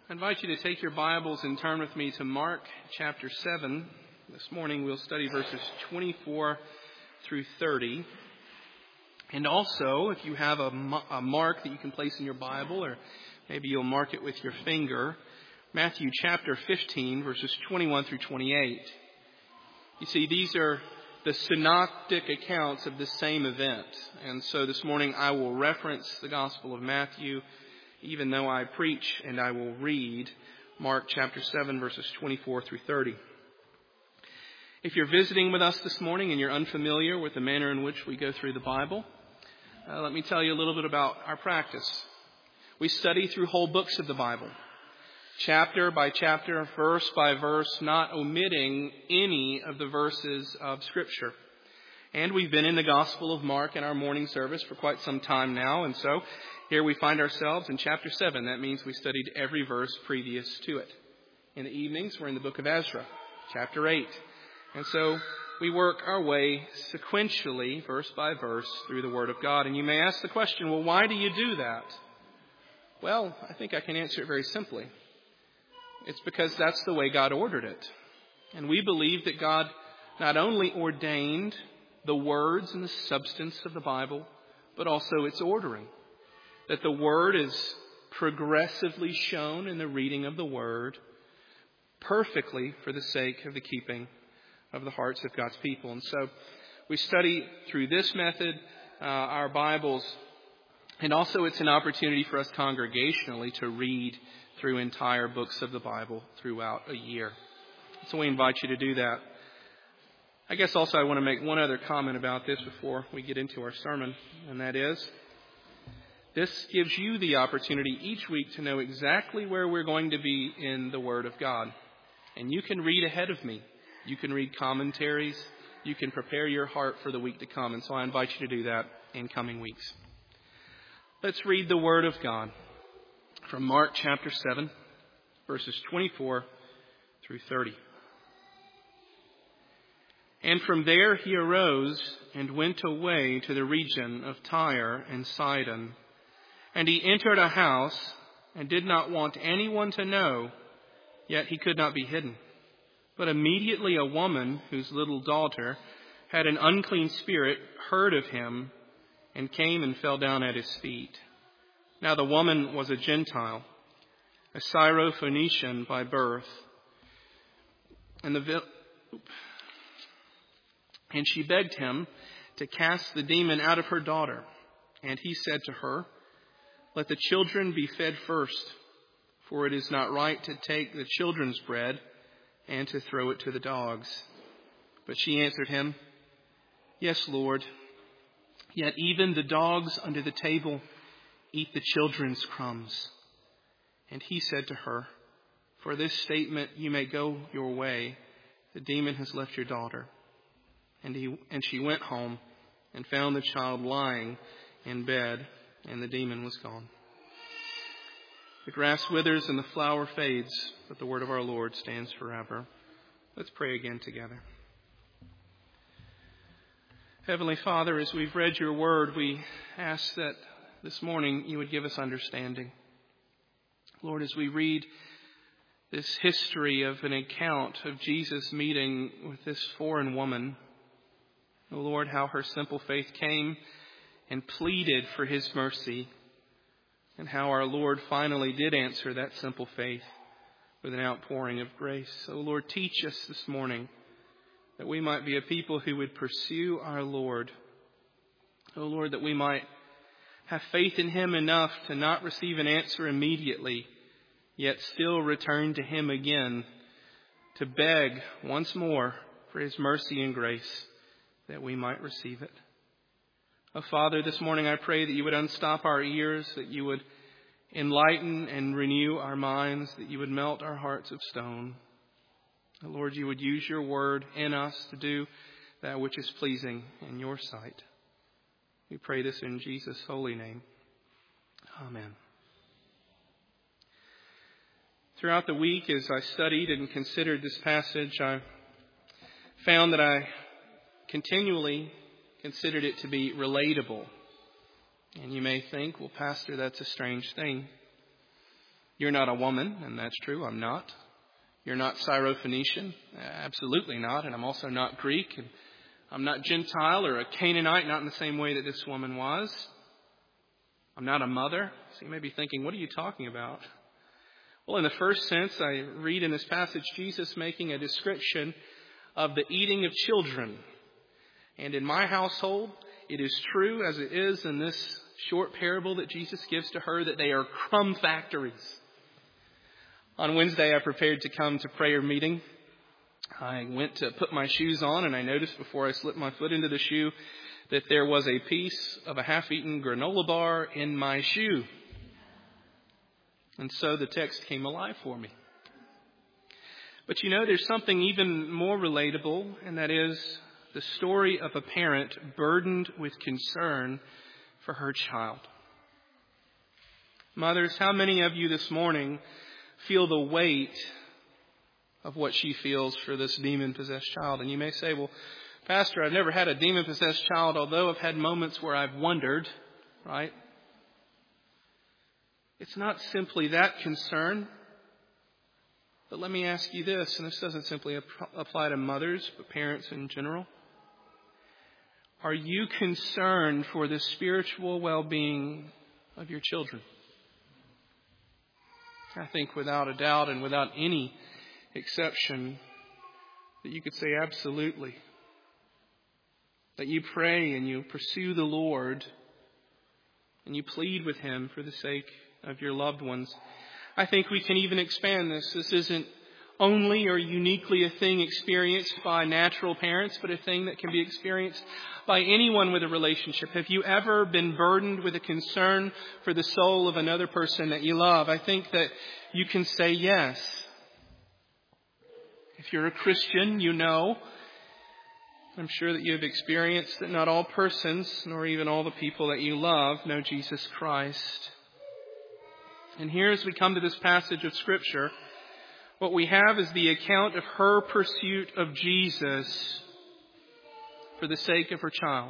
I invite you to take your Bibles and turn with me to Mark chapter 7. This morning we'll study verses 24 through 30. And also, if you have a mark that you can place in your Bible, or maybe you'll mark it with your finger, Matthew chapter 15, verses 21 through 28. You see, these are the synoptic accounts of the same event. And so this morning I will reference the Gospel of Matthew, even though I preach, and I will read Mark chapter 7, verses 24 through 30. If you're visiting with us this morning and you're unfamiliar with the manner in which we go through the Bible, let me tell you a little bit about our practice. We study through whole books of the Bible, chapter by chapter, verse by verse, not omitting any of the verses of Scripture. And we've been in the Gospel of Mark in our morning service for quite some time now, and so here we find ourselves in chapter 7. That means we studied every verse previous to it. In the evenings, we're in the book of Ezra, chapter 8. And so we work our way sequentially, verse by verse, through the Word of God. And you may ask the question, well, why do you do that? Well, I think I can answer it very simply. It's because that's the way God ordered it. And we believe that God not only ordained the words and the substance of the Bible, but also its ordering. That the Word is progressively shown in the reading of the Word perfectly for the sake of the keeping of the hearts of God's people. And so we study through this method our Bibles, and also it's an opportunity for us congregationally to read through entire books of the Bible throughout a year. So we invite you to do that. I guess also I want to make one other comment about this before we get into our sermon, and that is, this gives you the opportunity each week to know exactly where we're going to be in the Word of God. And you can read ahead of me. You can read commentaries. You can prepare your heart for the week to come. And so I invite you to do that in coming weeks. Let's read the Word of God from Mark chapter 7, verses 24 through 30. And from there he arose and went away to the region of Tyre and Sidon. And he entered a house and did not want anyone to know, yet he could not be hidden. But immediately a woman whose little daughter had an unclean spirit heard of him and came and fell down at his feet. Now the woman was a Gentile, a Syrophoenician by birth, and she begged him to cast the demon out of her daughter. And he said to her, "Let the children be fed first, for it is not right to take the children's bread and to throw it to the dogs." But she answered him, "Yes, Lord, yet even the dogs under the table eat the children's crumbs." And he said to her, "For this statement you may go your way. The demon has left your daughter." And she went home and found the child lying in bed, and the demon was gone. The grass withers and the flower fades, but the word of our Lord stands forever. Let's pray again together. Heavenly Father, as we've read your word, we ask that this morning you would give us understanding. Lord, as we read this history of an account of Jesus meeting with this foreign woman, oh Lord, how her simple faith came and pleaded for his mercy, and how our Lord finally did answer that simple faith with an outpouring of grace. So Lord, teach us this morning that we might be a people who would pursue our Lord. Oh Lord, that we might have faith in him enough to not receive an answer immediately, yet still return to him again to beg once more for his mercy and grace that we might receive it. Oh, Father, this morning I pray that you would unstop our ears, that you would enlighten and renew our minds, that you would melt our hearts of stone. Oh, Lord, you would use your word in us to do that which is pleasing in your sight. We pray this in Jesus' holy name. Amen. Throughout the week, as I studied and considered this passage, I found that I continually considered it to be relatable. And you may think, well, Pastor, that's a strange thing. You're not a woman, and that's true, I'm not. You're not Syrophoenician, absolutely not, and I'm also not Greek, and I'm not Gentile or a Canaanite, not in the same way that this woman was. I'm not a mother. So you may be thinking, what are you talking about? Well, in the first sense, I read in this passage Jesus making a description of the eating of children. And in my household, it is true, as it is in this short parable that Jesus gives to her, that they are crumb factories. On Wednesday, I prepared to come to prayer meeting. I went to put my shoes on, and I noticed before I slipped my foot into the shoe that there was a piece of a half-eaten granola bar in my shoe. And so the text came alive for me. But you know, there's something even more relatable, and that is the story of a parent burdened with concern for her child. Mothers, how many of you this morning feel the weight of what she feels for this demon-possessed child? And you may say, well, Pastor, I've never had a demon-possessed child, although I've had moments where I've wondered, right? It's not simply that concern. But let me ask you this, and this doesn't simply apply to mothers, but parents in general. Are you concerned for the spiritual well-being of your children? I think without a doubt and without any exception that you could say absolutely. That you pray and you pursue the Lord and you plead with Him for the sake of your loved ones. I think we can even expand this. This isn't only or uniquely a thing experienced by natural parents, but a thing that can be experienced by anyone with a relationship. Have you ever been burdened with a concern for the soul of another person that you love? I think that you can say yes. If you're a Christian, you know, I'm sure that you have experienced that not all persons, nor even all the people that you love, know Jesus Christ. And here, as we come to this passage of Scripture, what we have is the account of her pursuit of Jesus for the sake of her child.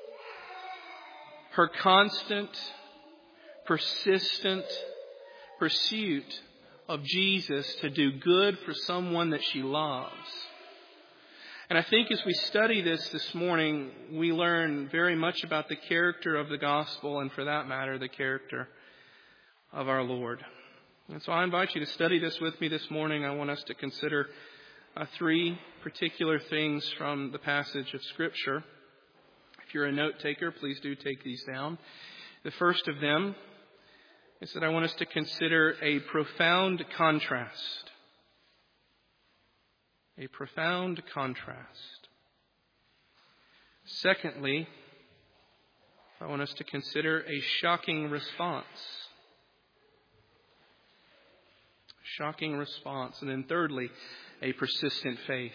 Her constant, persistent pursuit of Jesus to do good for someone that she loves. And I think as we study this morning, we learn very much about the character of the gospel, and for that matter, the character of our Lord. And so I invite you to study this with me this morning. I want us to consider three particular things from the passage of Scripture. If you're a note taker, please do take these down. The first of them is that I want us to consider a profound contrast. A profound contrast. Secondly, I want us to consider a shocking response. Shocking response. And then thirdly, a persistent faith.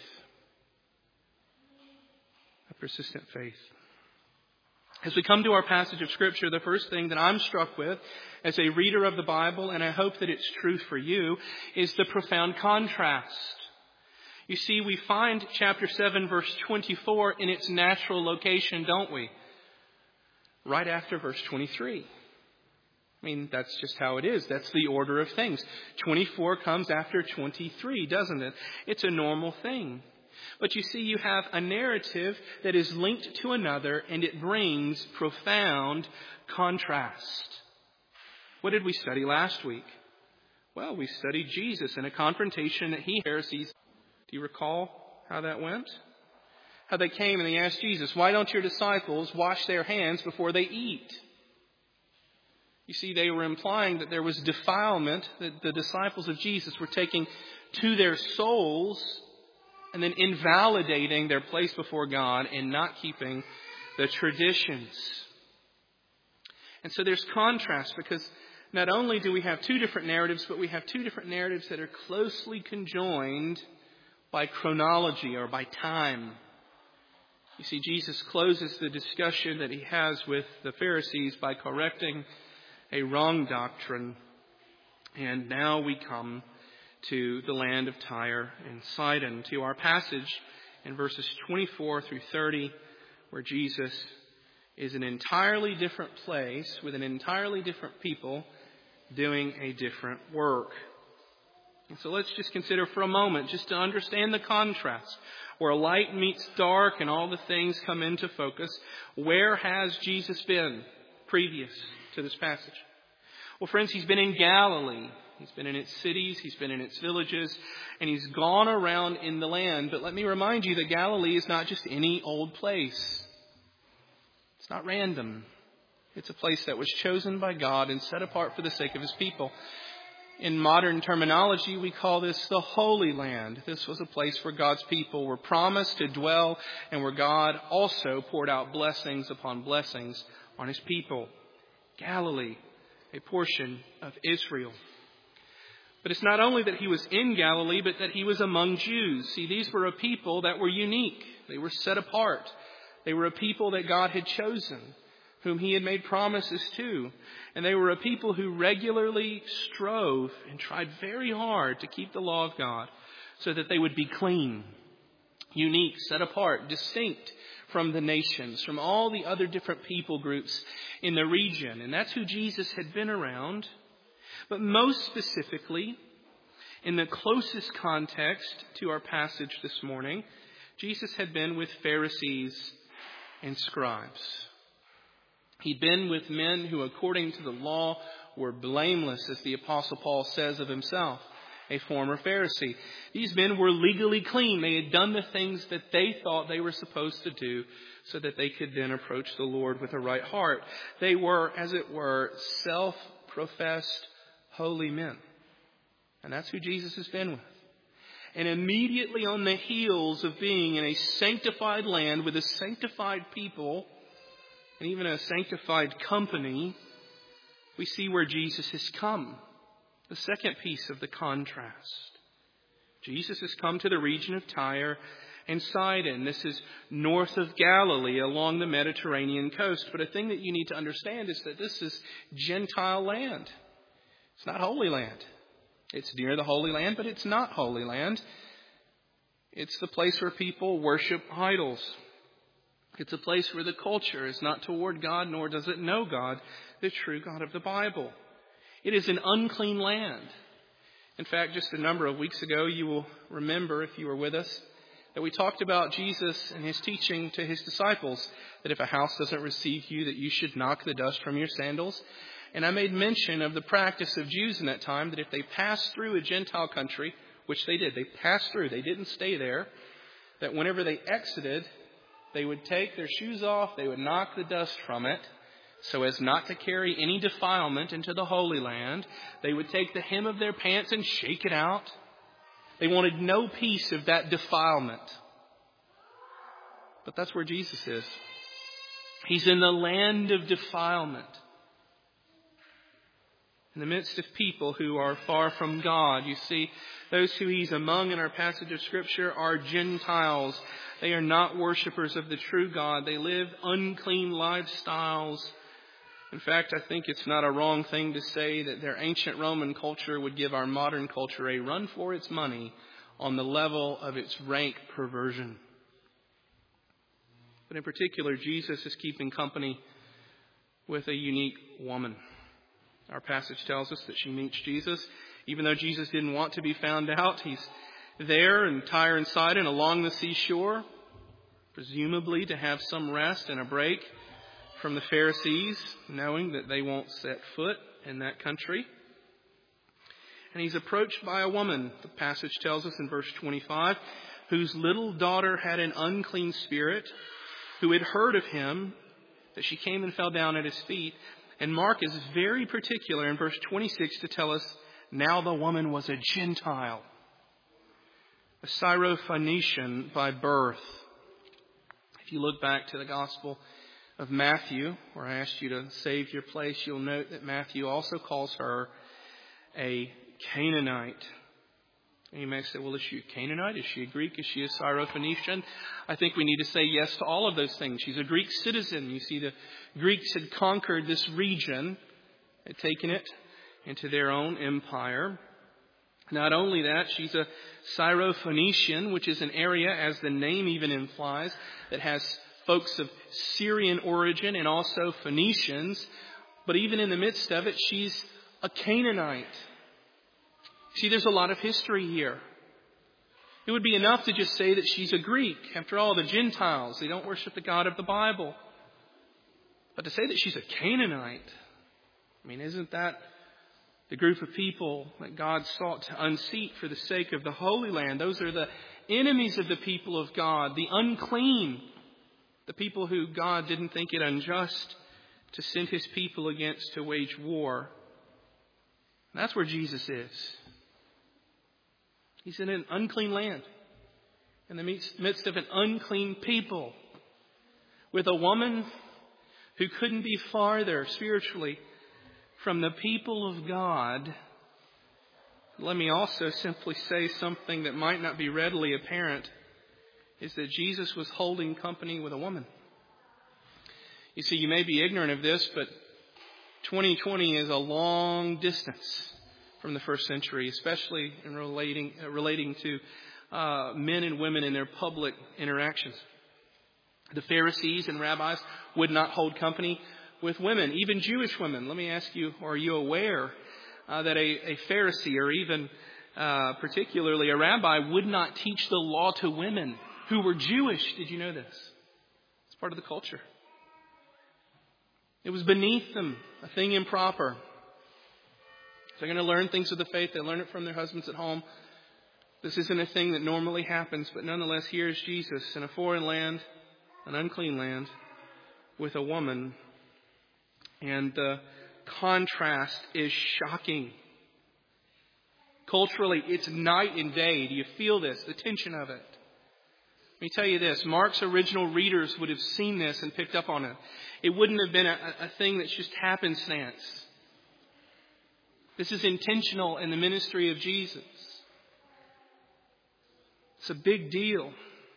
A persistent faith. As we come to our passage of Scripture, the first thing that I'm struck with as a reader of the Bible, and I hope that it's true for you, is the profound contrast. You see, we find chapter 7, verse 24 in its natural location, don't we? Right after verse 23. I mean, that's just how it is. That's the order of things. 24 comes after 23, doesn't it? It's a normal thing. But you see, you have a narrative that is linked to another, and it brings profound contrast. What did we study last week? Well, we studied Jesus in a confrontation that he Pharisees. Do you recall how that went? How they came and they asked Jesus, why don't your disciples wash their hands before they eat? You see, they were implying that there was defilement that the disciples of Jesus were taking to their souls and then invalidating their place before God and not keeping the traditions. And so there's contrast, because not only do we have two different narratives, but we have two different narratives that are closely conjoined by chronology or by time. You see, Jesus closes the discussion that he has with the Pharisees by correcting a wrong doctrine. And now we come to the land of Tyre and Sidon, to our passage in verses 24 through 30, where Jesus is in an entirely different place with an entirely different people doing a different work. And so let's just consider for a moment, just to understand the contrast, where light meets dark and all the things come into focus. Where has Jesus been previous to this passage? Well, friends, he's been in Galilee. He's been in its cities, he's been in its villages, and he's gone around in the land. But let me remind you that Galilee is not just any old place. It's not random. It's a place that was chosen by God and set apart for the sake of his people. In modern terminology, we call this the Holy Land. This was a place where God's people were promised to dwell and where God also poured out blessings upon blessings on his people. Galilee, a portion of Israel. But it's not only that he was in Galilee, but that he was among Jews. See, these were a people that were unique. They were set apart. They were a people that God had chosen, whom he had made promises to. And they were a people who regularly strove and tried very hard to keep the law of God so that they would be clean, unique, set apart, distinct from the nations, from all the other different people groups in the region. And that's who Jesus had been around. But most specifically, in the closest context to our passage this morning, Jesus had been with Pharisees and scribes. He'd been with men who, according to the law, were blameless, as the Apostle Paul says of himself, a former Pharisee. These men were legally clean. They had done the things that they thought they were supposed to do so that they could then approach the Lord with a right heart. They were, as it were, self-professed holy men. And that's who Jesus has been with. And immediately on the heels of being in a sanctified land with a sanctified people and even a sanctified company, we see where Jesus has come. The second piece of the contrast. Jesus has come to the region of Tyre and Sidon. This is north of Galilee along the Mediterranean coast. But a thing that you need to understand is that this is Gentile land. It's not Holy Land. It's near the Holy Land, but it's not Holy Land. It's the place where people worship idols. It's a place where the culture is not toward God, nor does it know God, the true God of the Bible. It is an unclean land. In fact, just a number of weeks ago, you will remember, if you were with us, that we talked about Jesus and his teaching to his disciples, that if a house doesn't receive you, that you should knock the dust from your sandals. And I made mention of the practice of Jews in that time, that if they passed through a Gentile country, which they did, they passed through, they didn't stay there, that whenever they exited, they would take their shoes off, they would knock the dust from it, so as not to carry any defilement into the Holy Land. They would take the hem of their pants and shake it out. They wanted no piece of that defilement. But that's where Jesus is. He's in the land of defilement. In the midst of people who are far from God. You see, those who he's among in our passage of Scripture are Gentiles. They are not worshipers of the true God. They live unclean lifestyles. In fact, I think it's not a wrong thing to say that their ancient Roman culture would give our modern culture a run for its money on the level of its rank perversion. But in particular, Jesus is keeping company with a unique woman. Our passage tells us that she meets Jesus. Even though Jesus didn't want to be found out, he's there in Tyre and Sidon along the seashore, presumably to have some rest and a break from the Pharisees, knowing that they won't set foot in that country. And he's approached by a woman, the passage tells us in verse 25, whose little daughter had an unclean spirit, who had heard of him, that she came and fell down at his feet. And Mark is very particular in verse 26 to tell us, now the woman was a Gentile, a Syrophoenician by birth. If you look back to the Gospel of Matthew, where I asked you to save your place, you'll note that Matthew also calls her a Canaanite. And you may say, well, is she a Canaanite? Is she a Greek? Is she a Syrophoenician? I think we need to say yes to all of those things. She's a Greek citizen. You see, the Greeks had conquered this region, had taken it into their own empire. Not only that, she's a Syrophoenician, which is an area, as the name even implies, that has folks of Syrian origin and also Phoenicians. But even in the midst of it, she's a Canaanite. See, there's a lot of history here. It would be enough to just say that she's a Greek. After all, the Gentiles, they don't worship the God of the Bible. But to say that she's a Canaanite, I mean, isn't that the group of people that God sought to unseat for the sake of the Holy Land? Those are the enemies of the people of God, the unclean, the people who God didn't think it unjust to send His people against to wage war. And that's where Jesus is. He's in an unclean land, in the midst of an unclean people, with a woman who couldn't be farther spiritually from the people of God. Let me also simply say something that might not be readily apparent, is that Jesus was holding company with a woman. You see, you may be ignorant of this, but 2020 is a long distance from the first century, especially in relating to men and women in their public interactions. The Pharisees and rabbis would not hold company with women, even Jewish women. Let me ask you, are you aware that a Pharisee or even particularly a rabbi would not teach the law to women who were Jewish? Did you know this? It's part of the culture. It was beneath them, a thing improper. If they're going to learn things of the faith, they learn it from their husbands at home. This isn't a thing that normally happens, but nonetheless, here is Jesus in a foreign land, an unclean land, with a woman. And the contrast is shocking. Culturally, it's night and day. Do you feel this, the tension of it? Let me tell you this. Mark's original readers would have seen this and picked up on it. It wouldn't have been a thing that's just happenstance. This is intentional in the ministry of Jesus. It's a big deal.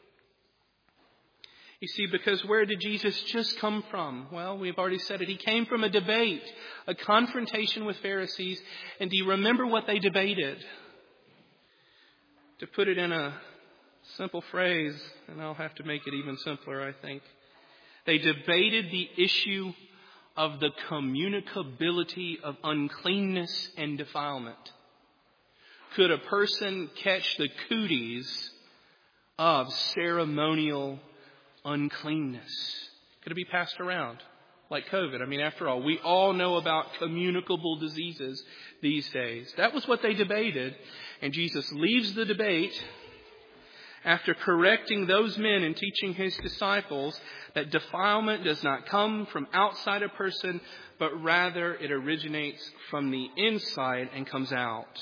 You see, because where did Jesus just come from? Well, we've already said it. He came from a debate, a confrontation with Pharisees. And do you remember what they debated? To put it in a simple phrase, and I'll have to make it even simpler, I think. They debated the issue of the communicability of uncleanness and defilement. Could a person catch the cooties of ceremonial uncleanness? Could it be passed around like COVID? I mean, after all, we all know about communicable diseases these days. That was what they debated. And Jesus leaves the debate after correcting those men and teaching His disciples that defilement does not come from outside a person, but rather it originates from the inside and comes out.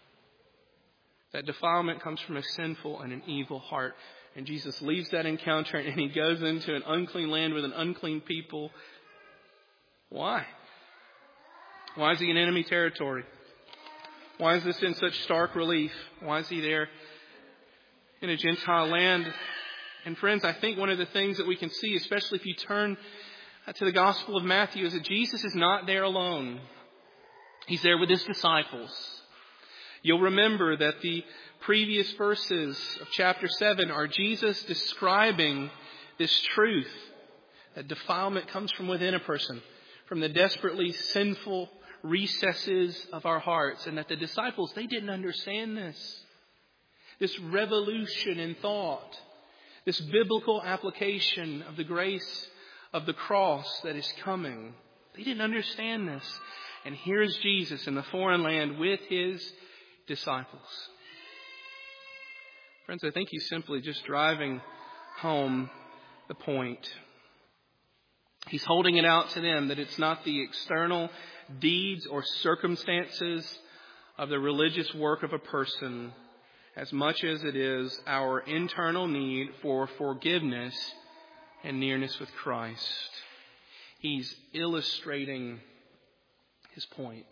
That defilement comes from a sinful and an evil heart. And Jesus leaves that encounter and He goes into an unclean land with an unclean people. Why? Why is He in enemy territory? Why is this in such stark relief? Why is He there in a Gentile land? And friends, I think one of the things that we can see, especially if you turn to the Gospel of Matthew, is that Jesus is not there alone. He's there with His disciples. You'll remember that the previous verses of chapter 7 are Jesus describing this truth, that defilement comes from within a person, from the desperately sinful recesses of our hearts, and that the disciples, they didn't understand this. This revolution in thought, this biblical application of the grace of the cross that is coming. They didn't understand this. And here's Jesus in the foreign land with His disciples. Friends, I think He's simply just driving home the point. He's holding it out to them that it's not the external deeds or circumstances of the religious work of a person as much as it is our internal need for forgiveness and nearness with Christ. He's illustrating His point.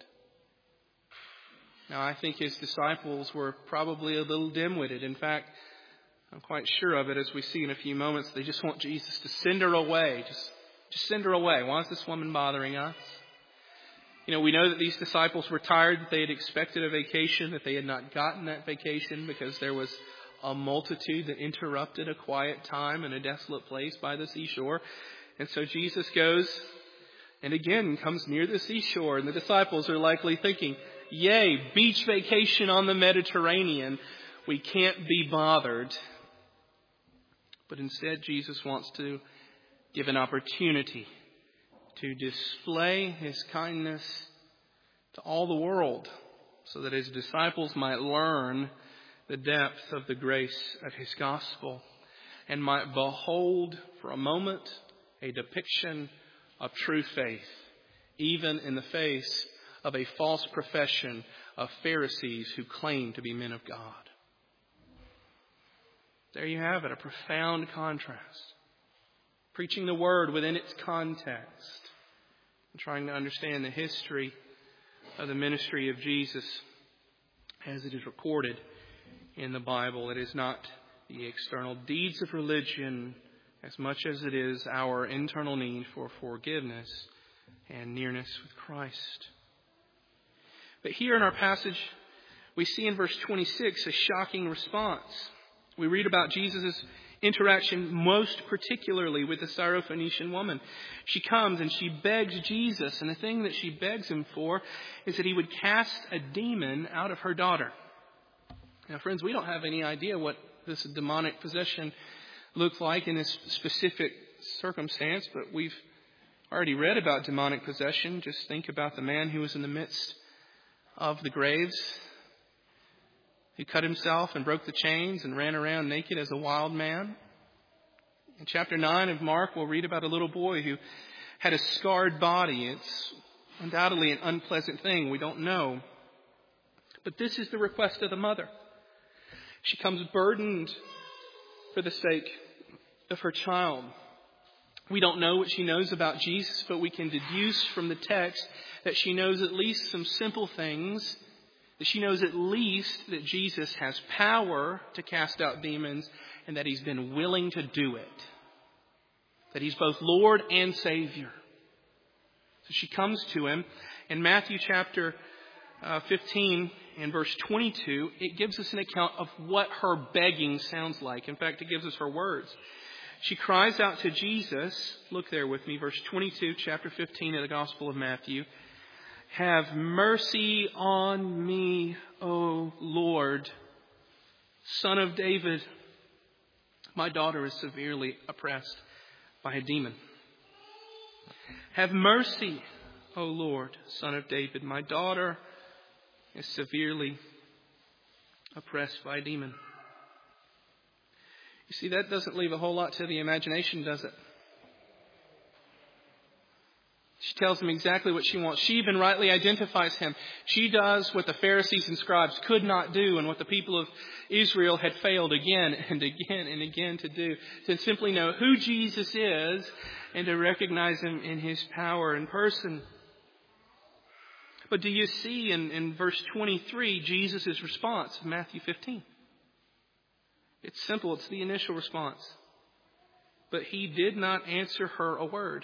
Now, I think His disciples were probably a little dim-witted. In fact, I'm quite sure of it, as we see in a few moments. They just want Jesus to send her away. Just send her away. Why is this woman bothering us? You know, we know that these disciples were tired, that they had expected a vacation, that they had not gotten that vacation because there was a multitude that interrupted a quiet time in a desolate place by the seashore. And so Jesus goes and again comes near the seashore, and the disciples are likely thinking, yay, beach vacation on the Mediterranean. We can't be bothered. But instead, Jesus wants to give an opportunity to display His kindness to all the world so that His disciples might learn the depth of the grace of His gospel and might behold for a moment a depiction of true faith, even in the face of a false profession of Pharisees who claim to be men of God. There you have it, a profound contrast. Preaching the Word within its context and trying to understand the history of the ministry of Jesus as it is recorded in the Bible. It is not the external deeds of religion as much as it is our internal need for forgiveness and nearness with Christ. But here in our passage, we see in verse 26 a shocking response. We read about Jesus' interaction most particularly with the Syrophoenician woman. She comes and she begs Jesus, and the thing that she begs Him for is that He would cast a demon out of her daughter. Now, friends, we don't have any idea what this demonic possession looked like in this specific circumstance, but we've already read about demonic possession. Just think about the man who was in the midst of the graves, who cut himself and broke the chains and ran around naked as a wild man. In chapter 9 of Mark, we'll read about a little boy who had a scarred body. It's undoubtedly an unpleasant thing. We don't know. But this is the request of the mother. She comes burdened for the sake of her child. We don't know what she knows about Jesus, but we can deduce from the text that she knows at least some simple things. That she knows at least that Jesus has power to cast out demons and that He's been willing to do it. That He's both Lord and Savior. So she comes to Him. In Matthew chapter 15 and verse 22, it gives us an account of what her begging sounds like. In fact, it gives us her words. She cries out to Jesus. Look there with me, verse 22, chapter 15 of the Gospel of Matthew. Have mercy on me, O Lord, Son of David. My daughter is severely oppressed by a demon. Have mercy, O Lord, Son of David. My daughter is severely oppressed by a demon. You see, that doesn't leave a whole lot to the imagination, does it? She tells him exactly what she wants. She even rightly identifies him. She does what the Pharisees and scribes could not do and what the people of Israel had failed again and again and again to do. To simply know who Jesus is and to recognize Him in His power and person. But do you see in verse 23 Jesus' response in Matthew 15? It's simple. It's the initial response. But He did not answer her a word.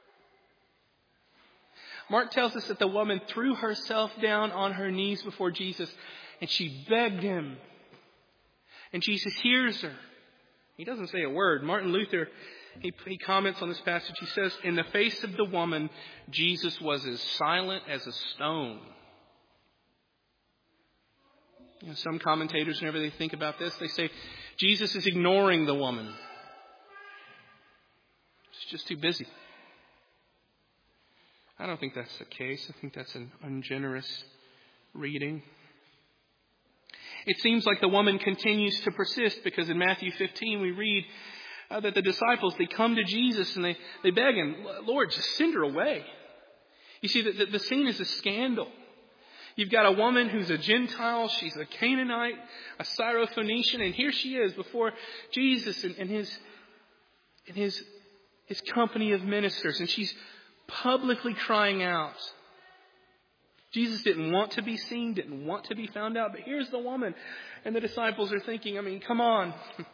Mark tells us that the woman threw herself down on her knees before Jesus and she begged Him. And Jesus hears her. He doesn't say a word. Martin Luther, he comments on this passage. He says, in the face of the woman, Jesus was as silent as a stone. You know, some commentators, whenever they think about this, they say Jesus is ignoring the woman. She's just too busy. I don't think that's the case. I think that's an ungenerous reading. It seems like the woman continues to persist because in Matthew 15 we read that the disciples, they come to Jesus and they beg Him, Lord, just send her away. You see, the scene is a scandal. You've got a woman who's a Gentile. She's a Canaanite, a Syrophoenician, and here she is before Jesus and his company of ministers, and she's publicly crying out. Jesus didn't want to be seen, didn't want to be found out, but here's the woman. And the disciples are thinking, come on.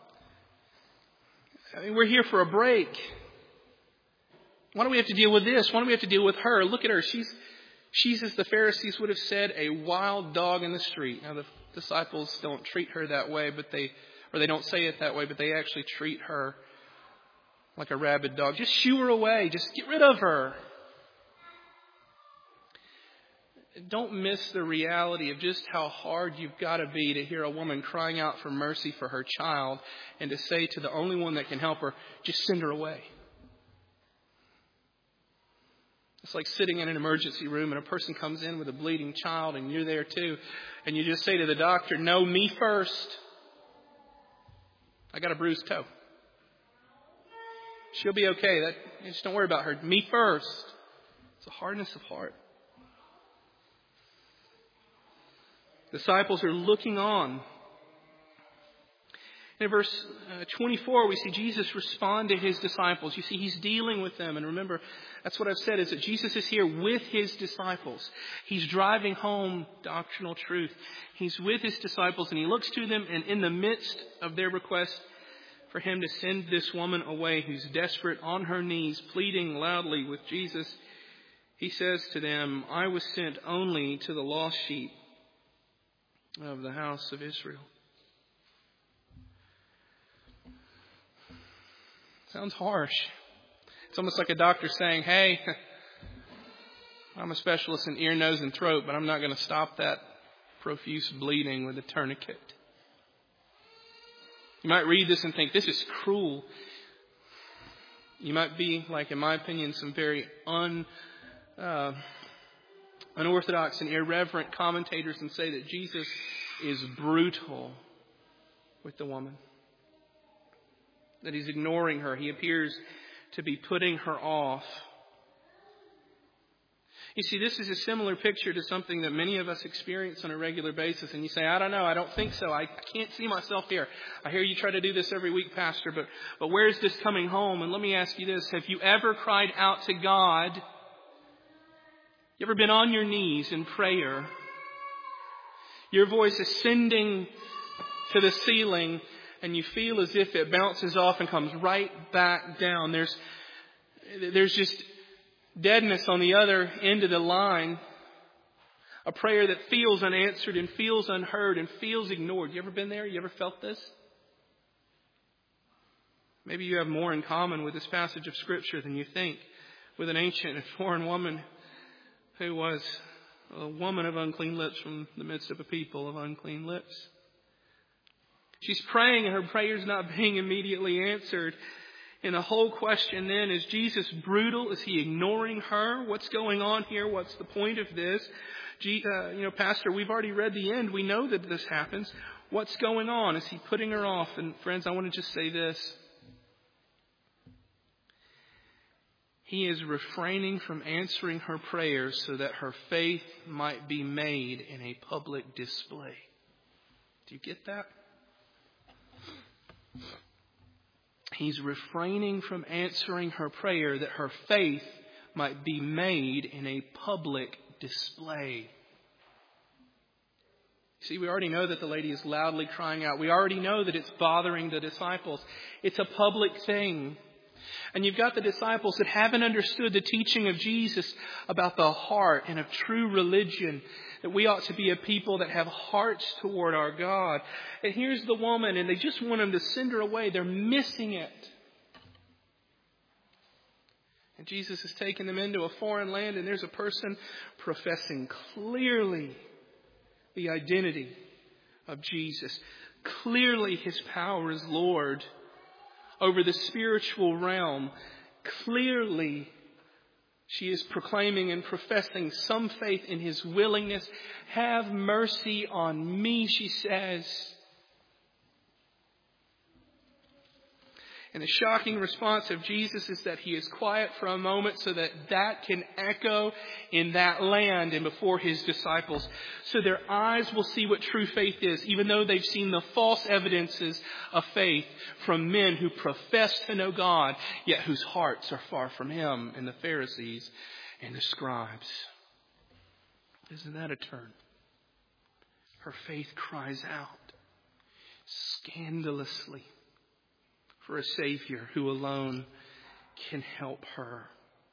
We're here for a break. Why do we have to deal with this? Why do we have to deal with her? Look at her. She's, as the Pharisees would have said, a wild dog in the street. Now, the disciples don't treat her that way, they don't say it that way, but they actually treat her like a rabid dog. Just shoo her away. Just get rid of her. don't miss the reality of just how hard you've got to be to hear a woman crying out for mercy for her child and to say to the only one that can help her, just send her away. It's like sitting in an emergency room and a person comes in with a bleeding child and you're there too. And you just say to the doctor, no, me first. I got a bruised toe. She'll be okay. Just don't worry about her. Me first. It's a hardness of heart. Disciples are looking on. In verse 24, we see Jesus respond to his disciples. You see, he's dealing with them. And remember, that's what I've said, is that Jesus is here with his disciples. He's driving home doctrinal truth. He's with his disciples, and he looks to them, and in the midst of their request for him to send this woman away who's desperate, on her knees, pleading loudly with Jesus, he says to them, I was sent only to the lost sheep of the house of Israel. Sounds harsh. It's almost like a doctor saying, hey, I'm a specialist in ear, nose, and throat, but I'm not going to stop that profuse bleeding with a tourniquet. You might read this and think, this is cruel. You might be, like in my opinion, some very unorthodox and irreverent commentators and say that Jesus is brutal with the woman. That he's ignoring her. He appears to be putting her off. You see, this is a similar picture to something that many of us experience on a regular basis. And you say, I don't know, I don't think so. I can't see myself here. I hear you try to do this every week, Pastor, but where's this coming home? And let me ask you this. Have you ever cried out to God? You ever been on your knees in prayer? Your voice ascending to the ceiling, and you feel as if it bounces off and comes right back down. There's just deadness on the other end of the line. A prayer that feels unanswered and feels unheard and feels ignored. You ever been there? You ever felt this? Maybe you have more in common with this passage of Scripture than you think, with an ancient and foreign woman who was a woman of unclean lips from the midst of a people of unclean lips. She's praying and her prayer's not being immediately answered. And the whole question then, is Jesus brutal? Is he ignoring her? What's going on here? What's the point of this? Pastor, we've already read the end. We know that this happens. What's going on? Is he putting her off? And friends, I want to just say this. He is refraining from answering her prayers so that her faith might be made in a public display. Do you get that? He's refraining from answering her prayer that her faith might be made in a public display. See, we already know that the lady is loudly crying out. We already know that it's bothering the disciples. It's a public thing. And you've got the disciples that haven't understood the teaching of Jesus about the heart and of true religion. That we ought to be a people that have hearts toward our God. And here's the woman, and they just want him to send her away. They're missing it. And Jesus has taken them into a foreign land, and there's a person professing clearly the identity of Jesus. Clearly his power as Lord over the spiritual realm. Clearly she is proclaiming and professing some faith in his willingness. Have mercy on me, she says. And the shocking response of Jesus is that he is quiet for a moment so that can echo in that land and before his disciples. So their eyes will see what true faith is, even though they've seen the false evidences of faith from men who profess to know God, yet whose hearts are far from him, and the Pharisees and the scribes. Isn't that a turn? Her faith cries out scandalously for a Savior who alone can help her.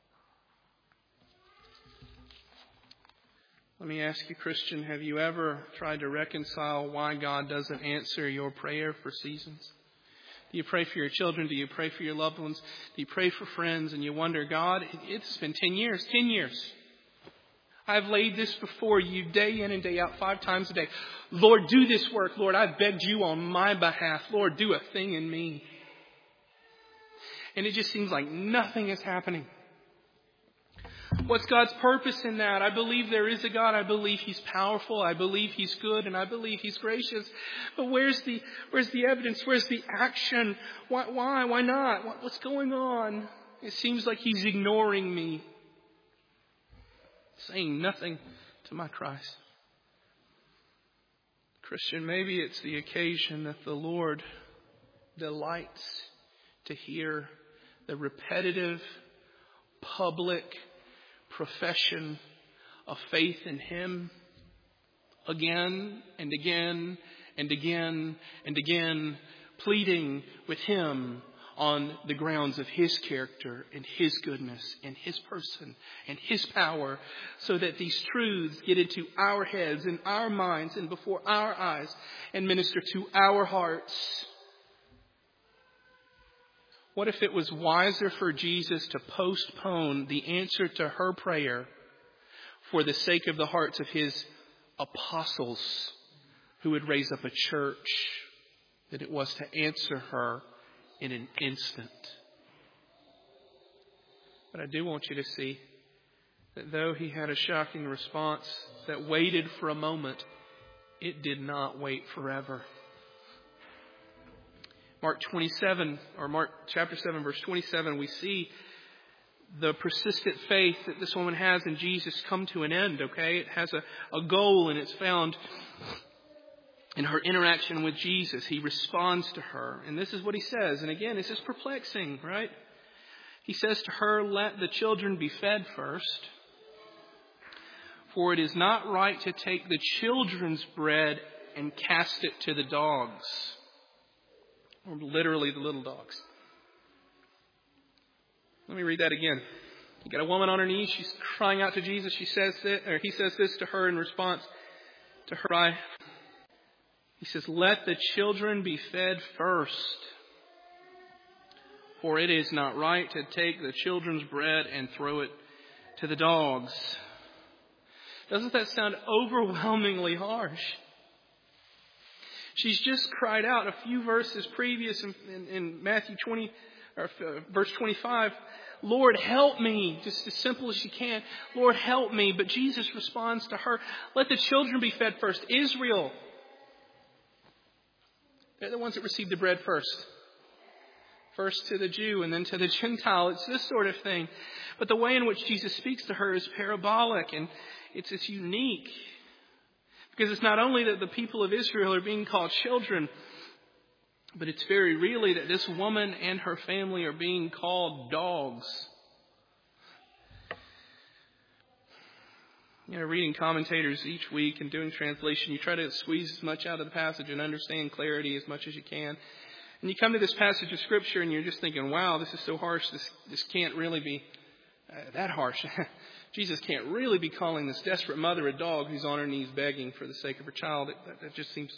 Let me ask you, Christian, have you ever tried to reconcile why God doesn't answer your prayer for seasons? Do you pray for your children? Do you pray for your loved ones? Do you pray for friends? And you wonder, God, it's been 10 years. 10 years. I've laid this before you day in and day out, 5 times a day. Lord, do this work. Lord, I've begged you on my behalf. Lord, do a thing in me. And it just seems like nothing is happening. What's God's purpose in that? I believe there is a God. I believe He's powerful. I believe He's good. And I believe He's gracious. But where's the evidence? Where's the action? Why? Why not? What's going on? It seems like He's ignoring me. Saying nothing to my cries. Christian, maybe it's the occasion that the Lord delights to hear the repetitive, public profession of faith in Him again and again and again and again, pleading with Him on the grounds of His character and His goodness and His person and His power, so that these truths get into our heads and our minds and before our eyes and minister to our hearts. What if it was wiser for Jesus to postpone the answer to her prayer for the sake of the hearts of His apostles who would raise up a church, than it was to answer her in an instant? But I do want you to see that though He had a shocking response that waited for a moment, it did not wait forever. Mark chapter 7, verse 27, we see the persistent faith that this woman has in Jesus come to an end, okay? It has a goal, and it's found in her interaction with Jesus. He responds to her. And this is what He says. And again, this is perplexing, right? He says to her, "Let the children be fed first. For it is not right to take the children's bread and cast it to the dogs." Or literally the little dogs. Let me read that again. You got a woman on her knees. She's crying out to Jesus. He says this to her in response to her cry. He says, "Let the children be fed first. For it is not right to take the children's bread and throw it to the dogs." Doesn't that sound overwhelmingly harsh? She's just cried out a few verses previous in Matthew 20, or verse 25, "Lord, help me," just as simple as she can. "Lord, help me." But Jesus responds to her, "Let the children be fed first." Israel, they're the ones that receive the bread first. First to the Jew and then to the Gentile. It's this sort of thing. But the way in which Jesus speaks to her is parabolic, and it's unique. Because it's not only that the people of Israel are being called children, but it's very really that this woman and her family are being called dogs. Reading commentators each week and doing translation, you try to squeeze as much out of the passage and understand clarity as much as you can. And you come to this passage of Scripture and you're just thinking, wow, this is so harsh. This can't really be that harsh. Jesus can't really be calling this desperate mother a dog who's on her knees begging for the sake of her child. That just seems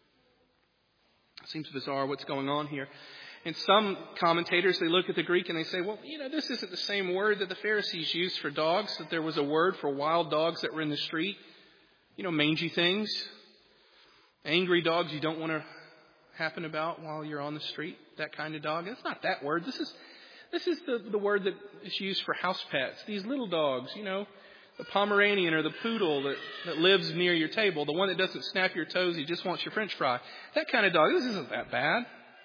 bizarre what's going on here. And some commentators, they look at the Greek and they say, well, this isn't the same word that the Pharisees used for dogs, that there was a word for wild dogs that were in the street. Mangy things. Angry dogs you don't want to happen about while you're on the street. That kind of dog. It's not that word. This is the word that is used for house pets. These little dogs, the Pomeranian or the poodle that lives near your table. The one that doesn't snap your toes, he just wants your French fry. That kind of dog. This isn't that bad.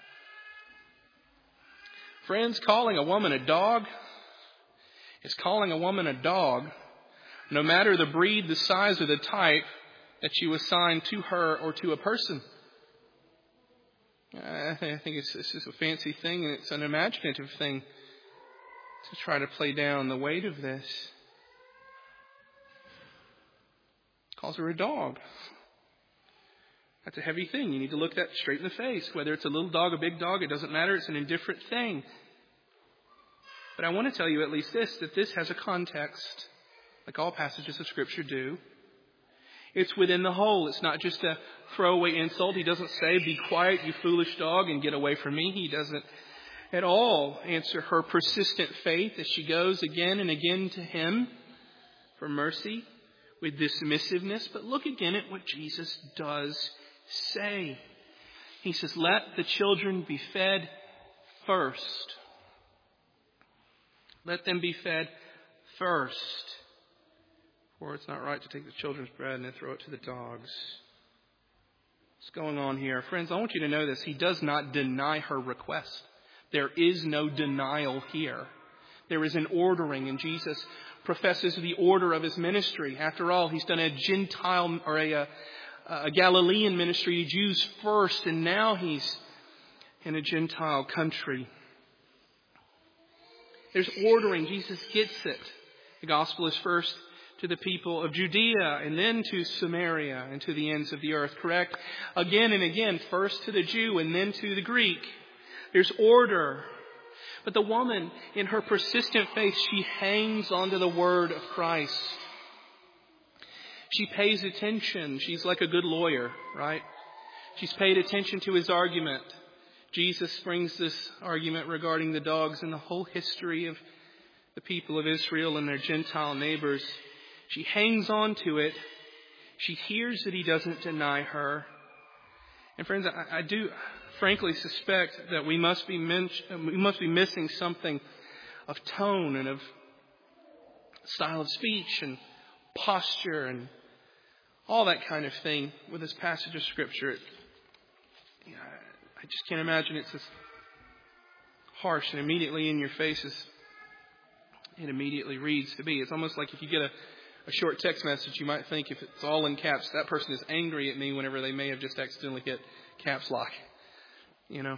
Friends, calling a woman a dog is calling a woman a dog, no matter the breed, the size, or the type that you assign to her or to a person. I think it's just a fancy thing, and it's an imaginative thing to try to play down the weight of this. Calls her a dog. That's a heavy thing. You need to look that straight in the face. Whether it's a little dog, a big dog, it doesn't matter. It's an indifferent thing. But I want to tell you at least that this has a context, like all passages of Scripture do. It's within the whole. It's not just a throwaway insult. He doesn't say, "Be quiet, you foolish dog, and get away from me." He doesn't at all answer her persistent faith as she goes again and again to Him for mercy. with dismissiveness. But look again at what Jesus does say. He says, let the children be fed first. Let them be fed first. For it's not right to take the children's bread and then throw it to the dogs. What's going on here? Friends, I want you to know this. He does not deny her request. There is no denial here. There is an ordering, and Jesus professes the order of his ministry. After all, he's done a Gentile or a Galilean ministry to Jews first, and now he's in a Gentile country. There's ordering. Jesus gets it. The gospel is first to the people of Judea, and then to Samaria, and to the ends of the earth. Correct? Again and again, first to the Jew, and then to the Greek. There's order. But the woman, in her persistent faith, she hangs onto the word of Christ. She pays attention. She's like a good lawyer, right? She's paid attention to his argument. Jesus brings this argument regarding the dogs and the whole history of the people of Israel and their Gentile neighbors. She hangs on to it. She hears that he doesn't deny her. And friends, I do frankly suspect that we must be missing something of tone and of style of speech and posture and all that kind of thing with this passage of Scripture. I just can't imagine it's as harsh and immediately in your face as it immediately reads to be. It's almost like if you get a short text message, you might think if it's all in caps, that person is angry at me whenever they may have just accidentally hit caps lock. You know.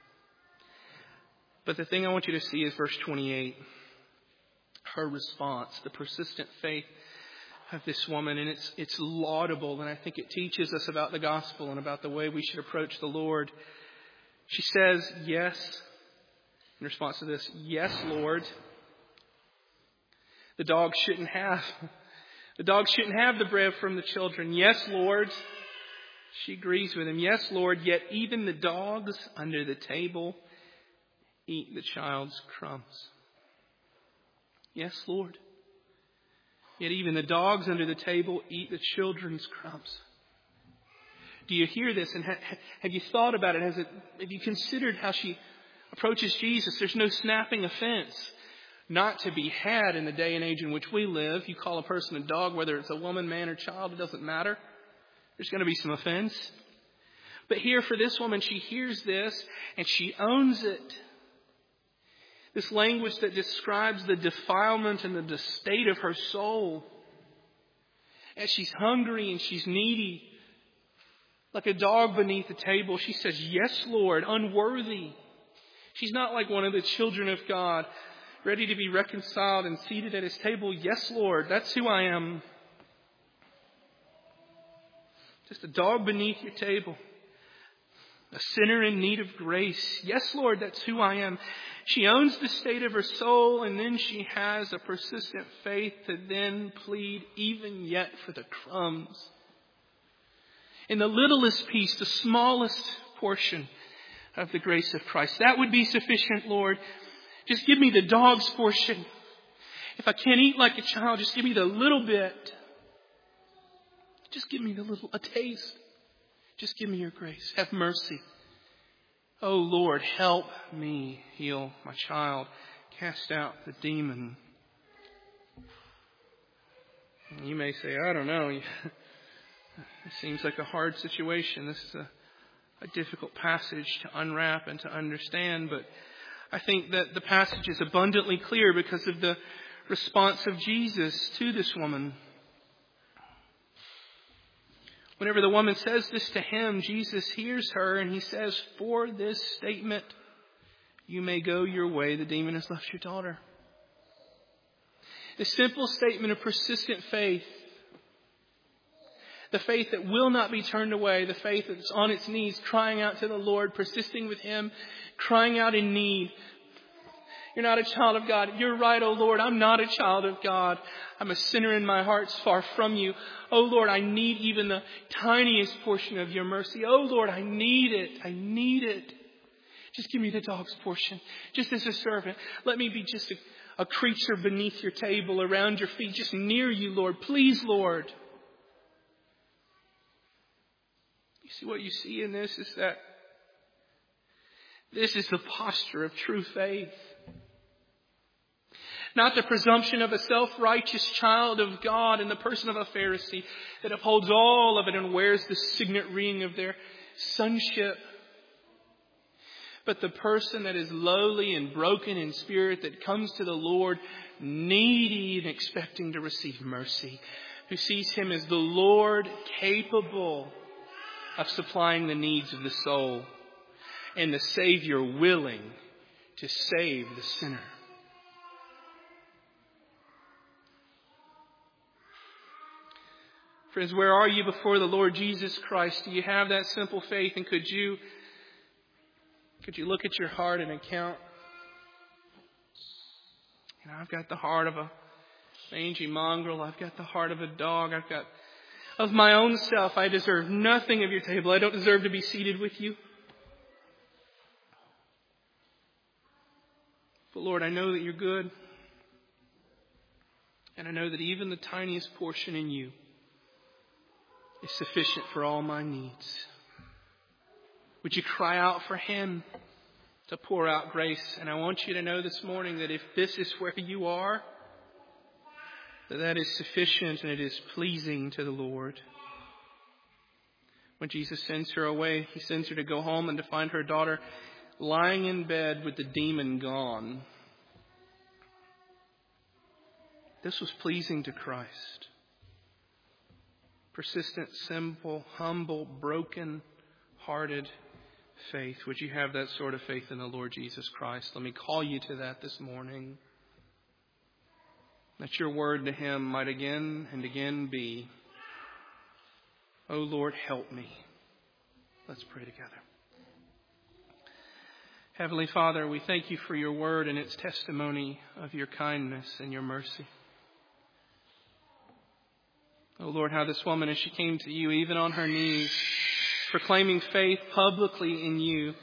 But the thing I want you to see is verse 28. Her response, the persistent faith of this woman, and it's laudable, and I think it teaches us about the gospel and about the way we should approach the Lord. She says, yes, in response to this, yes, Lord. The dogs shouldn't have the bread from the children. Yes, Lord. She agrees with him. Yes, Lord, yet even the dogs under the table eat the child's crumbs. Yes, Lord. Yet even the dogs under the table eat the children's crumbs. Do you hear this? And have you thought about it? Have you considered how she approaches Jesus? There's no snapping offense not to be had in the day and age in which we live. You call a person a dog, whether it's a woman, man, or child, it doesn't matter. There's going to be some offense. But here for this woman, she hears this and she owns it. This language that describes the defilement and the state of her soul. As she's hungry and she's needy, like a dog beneath the table, she says, yes, Lord, unworthy. She's not like one of the children of God, ready to be reconciled and seated at his table. Yes, Lord, that's who I am. Just a dog beneath your table. A sinner in need of grace. Yes, Lord, that's who I am. She owns the state of her soul, and then she has a persistent faith to then plead even yet for the crumbs. In the littlest piece, the smallest portion of the grace of Christ. That would be sufficient, Lord. Just give me the dog's portion. If I can't eat like a child, just give me the little bit. Just give me a taste. Just give me your grace. Have mercy. Oh Lord, help me heal my child. Cast out the demon. And you may say, I don't know. It seems like a hard situation. This is a difficult passage to unwrap and to understand. But I think that the passage is abundantly clear because of the response of Jesus to this woman. Whenever the woman says this to him, Jesus hears her and he says, for this statement, you may go your way. The demon has left your daughter. The simple statement of persistent faith. The faith that will not be turned away. The faith that's on its knees, crying out to the Lord, persisting with him, crying out in need. You're not a child of God. You're right, oh Lord, I'm not a child of God. I'm a sinner and my heart's far from you. Oh Lord, I need even the tiniest portion of your mercy. Oh Lord, I need it. I need it. Just give me the dog's portion, just as a servant. Let me be just a creature beneath your table, around your feet, just near you, Lord. Please, Lord. You see, what you see in this is that this is the posture of true faith. Not the presumption of a self-righteous child of God in the person of a Pharisee that upholds all of it and wears the signet ring of their sonship. But the person that is lowly and broken in spirit, that comes to the Lord needy and expecting to receive mercy, who sees Him as the Lord capable of supplying the needs of the soul, and the Savior willing to save the sinner. Friends, where are you before the Lord Jesus Christ? Do you have that simple faith? And could you look at your heart and account? I've got the heart of a mangy mongrel. I've got the heart of a dog. I've got of my own self. I deserve nothing of your table. I don't deserve to be seated with you. But Lord, I know that you're good. And I know that even the tiniest portion in you is sufficient for all my needs. Would you cry out for Him to pour out grace? And I want you to know this morning that if this is where you are, that is sufficient and it is pleasing to the Lord. When Jesus sends her away, He sends her to go home and to find her daughter lying in bed with the demon gone. This was pleasing to Christ. Persistent, simple, humble, broken-hearted faith. Would you have that sort of faith in the Lord Jesus Christ? Let me call you to that this morning. That your word to Him might again and again be, "Oh Lord, help me." Let's pray together. Heavenly Father, we thank you for your word and its testimony of your kindness and your mercy. Oh Lord, how this woman, as she came to you, even on her knees, proclaiming faith publicly in you.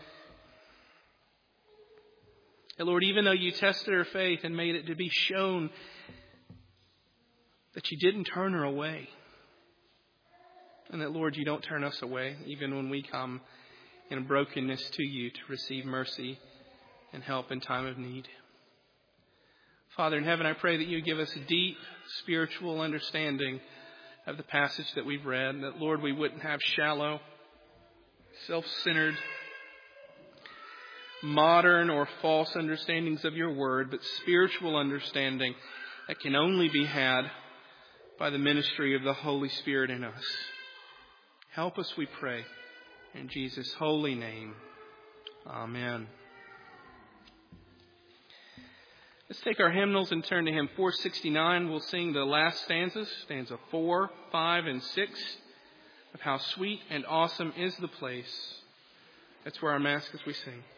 And Lord, even though you tested her faith and made it to be shown that you didn't turn her away. And that, Lord, you don't turn us away, even when we come in brokenness to you to receive mercy and help in time of need. Father in heaven, I pray that you give us a deep spiritual understanding of the passage that we've read. And that, Lord, we wouldn't have shallow, self-centered, modern or false understandings of your word, but spiritual understanding that can only be had by the ministry of the Holy Spirit in us. Help us, we pray. In Jesus' holy name. Amen. Let's take our hymnals and turn to hymn 469. We'll sing the last stanzas, stanza 4, 5, and 6, of How Sweet and Awesome is the Place. That's where our mask as we sing.